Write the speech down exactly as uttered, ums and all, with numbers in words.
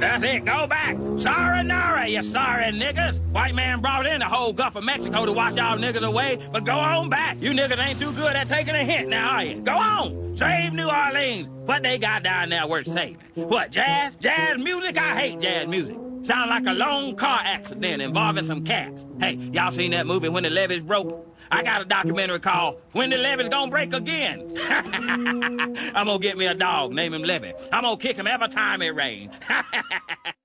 That's it. Go back. Sayonara, you sorry niggas. White man brought in the whole Gulf of Mexico to wash y'all niggas away, but go on back. You niggas ain't too good at taking a hint now, are you? Go on. Save New Orleans. What they got down there worth saving? What, jazz? Jazz music? I hate jazz music. Sound like a lone car accident involving some cats. Hey, y'all seen that movie When the Levees Broke? I got a documentary called When the Levees Gonna Break Again. I'm gonna get me a dog, name him Levy. I'm gonna kick him every time it rains.